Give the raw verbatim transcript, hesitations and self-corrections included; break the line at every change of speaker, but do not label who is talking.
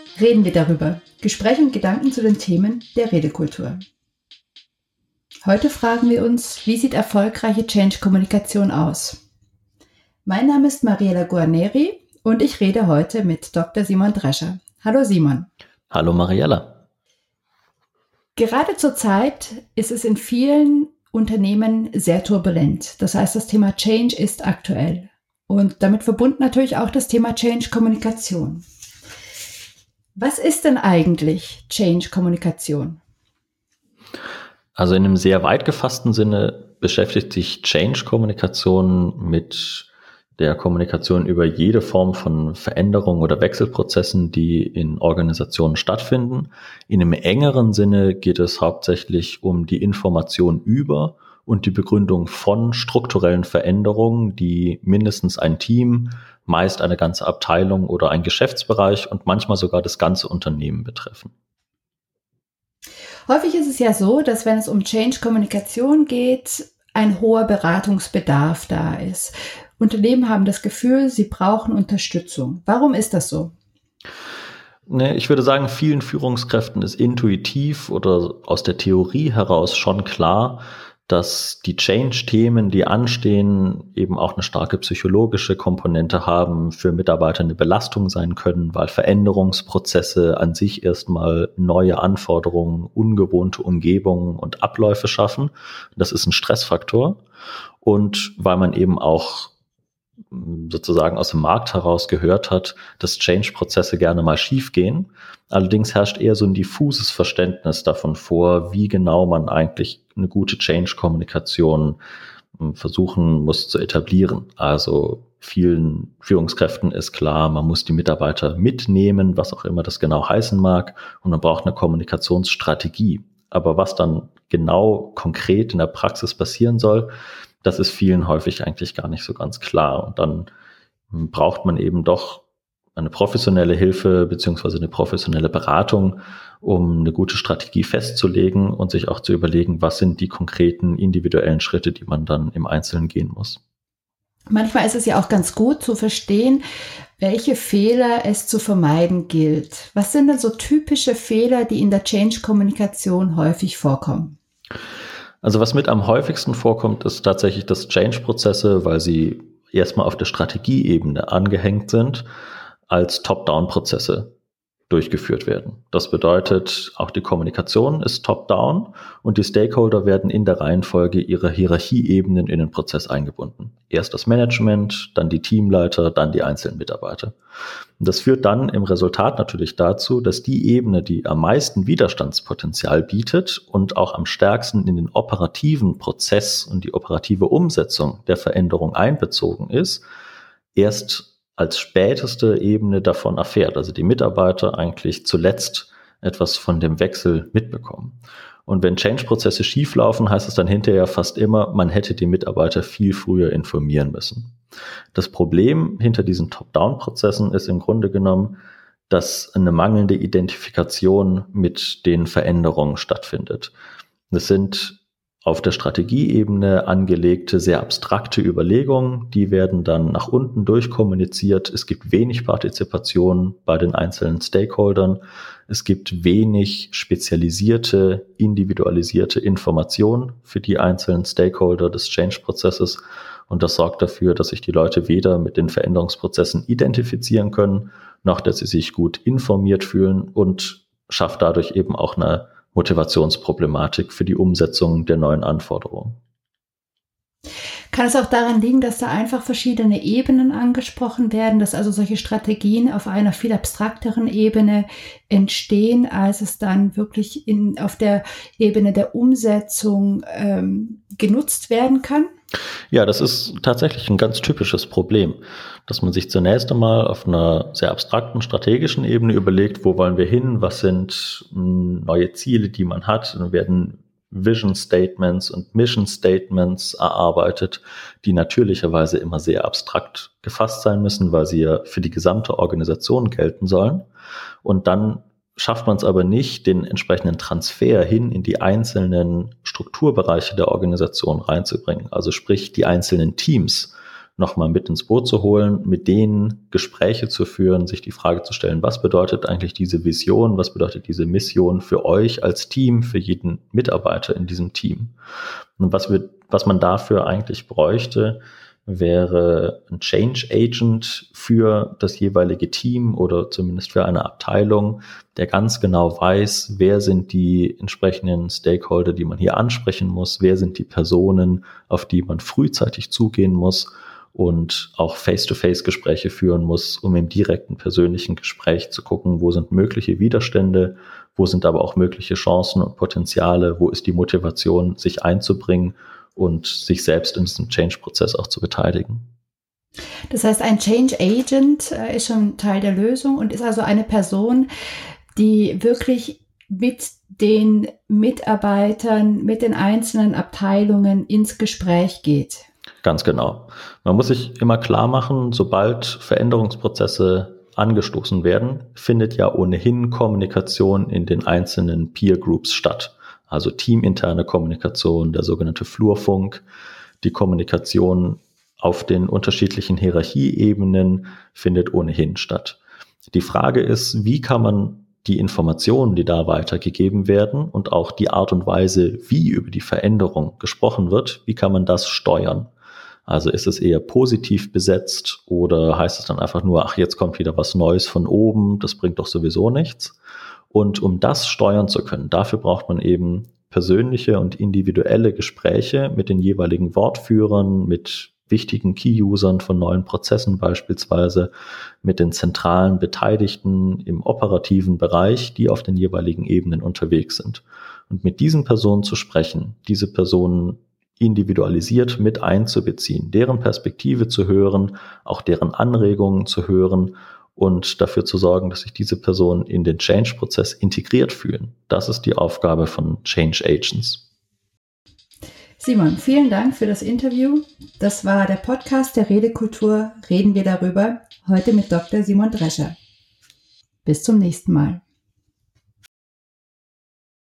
reden wir darüber. Gespräche und Gedanken zu den Themen der Redekultur. Heute fragen wir uns, wie sieht erfolgreiche Change-Kommunikation aus? Mein Name ist Mariella Guarneri und ich rede heute mit Doktor Simon Drescher. Hallo Simon.
Hallo Mariella.
Gerade zur Zeit ist es in vielen Unternehmen sehr turbulent. Das heißt, das Thema Change ist aktuell. Und damit verbunden natürlich auch das Thema Change-Kommunikation. Was ist denn eigentlich Change-Kommunikation?
Also in einem sehr weit gefassten Sinne beschäftigt sich Change-Kommunikation mit der Kommunikation über jede Form von Veränderung oder Wechselprozessen, die in Organisationen stattfinden. In einem engeren Sinne geht es hauptsächlich um die Information über und die Begründung von strukturellen Veränderungen, die mindestens ein Team, meist eine ganze Abteilung oder ein Geschäftsbereich und manchmal sogar das ganze Unternehmen betreffen.
Häufig ist es ja so, dass wenn es um Change-Kommunikation geht, ein hoher Beratungsbedarf da ist. Unternehmen haben das Gefühl, sie brauchen Unterstützung. Warum ist das so?
Ne, ich würde sagen, vielen Führungskräften ist intuitiv oder aus der Theorie heraus schon klar, dass die Change-Themen, die anstehen, eben auch eine starke psychologische Komponente haben, für Mitarbeiter eine Belastung sein können, weil Veränderungsprozesse an sich erstmal neue Anforderungen, ungewohnte Umgebungen und Abläufe schaffen. Das ist ein Stressfaktor. Und weil man eben auch sozusagen aus dem Markt heraus gehört hat, dass Change-Prozesse gerne mal schief gehen. Allerdings herrscht eher so ein diffuses Verständnis davon vor, wie genau man eigentlich eine gute Change-Kommunikation versuchen muss zu etablieren. Also vielen Führungskräften ist klar, man muss die Mitarbeiter mitnehmen, was auch immer das genau heißen mag, und man braucht eine Kommunikationsstrategie. Aber was dann genau konkret in der Praxis passieren soll, das ist vielen häufig eigentlich gar nicht so ganz klar. Und dann braucht man eben doch eine professionelle Hilfe beziehungsweise eine professionelle Beratung, um eine gute Strategie festzulegen und sich auch zu überlegen, was sind die konkreten individuellen Schritte, die man dann im Einzelnen gehen muss.
Manchmal ist es ja auch ganz gut zu verstehen, welche Fehler es zu vermeiden gilt. Was sind denn so typische Fehler, die in der Change-Kommunikation häufig vorkommen?
Also was mit am häufigsten vorkommt, ist tatsächlich, dass Change-Prozesse, weil sie erstmal auf der Strategieebene angehängt sind, als Top-Down-Prozesse durchgeführt werden. Das bedeutet, auch die Kommunikation ist Top-Down und die Stakeholder werden in der Reihenfolge ihrer Hierarchieebenen in den Prozess eingebunden. Erst das Management, dann die Teamleiter, dann die einzelnen Mitarbeiter. Und das führt dann im Resultat natürlich dazu, dass die Ebene, die am meisten Widerstandspotenzial bietet und auch am stärksten in den operativen Prozess und die operative Umsetzung der Veränderung einbezogen ist, erst als späteste Ebene davon erfährt, also die Mitarbeiter eigentlich zuletzt etwas von dem Wechsel mitbekommen. Und wenn Change-Prozesse schieflaufen, heißt es dann hinterher fast immer, man hätte die Mitarbeiter viel früher informieren müssen. Das Problem hinter diesen Top-Down-Prozessen ist im Grunde genommen, dass eine mangelnde Identifikation mit den Veränderungen stattfindet. Das sind auf der Strategieebene angelegte, sehr abstrakte Überlegungen, die werden dann nach unten durchkommuniziert. Es gibt wenig Partizipation bei den einzelnen Stakeholdern. Es gibt wenig spezialisierte, individualisierte Informationen für die einzelnen Stakeholder des Change-Prozesses. Und das sorgt dafür, dass sich die Leute weder mit den Veränderungsprozessen identifizieren können, noch dass sie sich gut informiert fühlen und schafft dadurch eben auch eine Motivationsproblematik für die Umsetzung der neuen Anforderungen.
Kann es auch daran liegen, dass da einfach verschiedene Ebenen angesprochen werden, dass also solche Strategien auf einer viel abstrakteren Ebene entstehen, als es dann wirklich in, auf der Ebene der Umsetzung ähm, genutzt werden kann?
Ja, das ist tatsächlich ein ganz typisches Problem, dass man sich zunächst einmal auf einer sehr abstrakten strategischen Ebene überlegt, wo wollen wir hin, was sind neue Ziele, die man hat, und werden Vision Statements und Mission Statements erarbeitet, die natürlicherweise immer sehr abstrakt gefasst sein müssen, weil sie ja für die gesamte Organisation gelten sollen. Und dann schafft man es aber nicht, den entsprechenden Transfer hin in die einzelnen Strukturbereiche der Organisation reinzubringen. Also sprich, die einzelnen Teams nochmal mit ins Boot zu holen, mit denen Gespräche zu führen, sich die Frage zu stellen, was bedeutet eigentlich diese Vision, was bedeutet diese Mission für euch als Team, für jeden Mitarbeiter in diesem Team. Und was wir, was man dafür eigentlich bräuchte, wäre ein Change Agent für das jeweilige Team oder zumindest für eine Abteilung, der ganz genau weiß, wer sind die entsprechenden Stakeholder, die man hier ansprechen muss, wer sind die Personen, auf die man frühzeitig zugehen muss und auch Face-to-Face-Gespräche führen muss, um im direkten persönlichen Gespräch zu gucken, wo sind mögliche Widerstände, wo sind aber auch mögliche Chancen und Potenziale, wo ist die Motivation, sich einzubringen und sich selbst in diesem Change-Prozess auch zu beteiligen.
Das heißt, ein Change Agent ist schon Teil der Lösung und ist also eine Person, die wirklich mit den Mitarbeitern, mit den einzelnen Abteilungen ins Gespräch geht.
Ganz genau. Man muss sich immer klar machen, sobald Veränderungsprozesse angestoßen werden, findet ja ohnehin Kommunikation in den einzelnen Peer Groups statt. Also teaminterne Kommunikation, der sogenannte Flurfunk, die Kommunikation auf den unterschiedlichen Hierarchieebenen findet ohnehin statt. Die Frage ist, wie kann man die Informationen, die da weitergegeben werden und auch die Art und Weise, wie über die Veränderung gesprochen wird, wie kann man das steuern? Also ist es eher positiv besetzt oder heißt es dann einfach nur, ach, jetzt kommt wieder was Neues von oben, das bringt doch sowieso nichts. Und um das steuern zu können, dafür braucht man eben persönliche und individuelle Gespräche mit den jeweiligen Wortführern, mit wichtigen Key-Usern von neuen Prozessen beispielsweise, mit den zentralen Beteiligten im operativen Bereich, die auf den jeweiligen Ebenen unterwegs sind. Und mit diesen Personen zu sprechen, diese Personen individualisiert mit einzubeziehen, deren Perspektive zu hören, auch deren Anregungen zu hören und dafür zu sorgen, dass sich diese Personen in den Change-Prozess integriert fühlen. Das ist die Aufgabe von Change Agents.
Simon, vielen Dank für das Interview. Das war der Podcast der Redekultur. Reden wir darüber. Heute mit Doktor Simon Drescher. Bis zum nächsten Mal.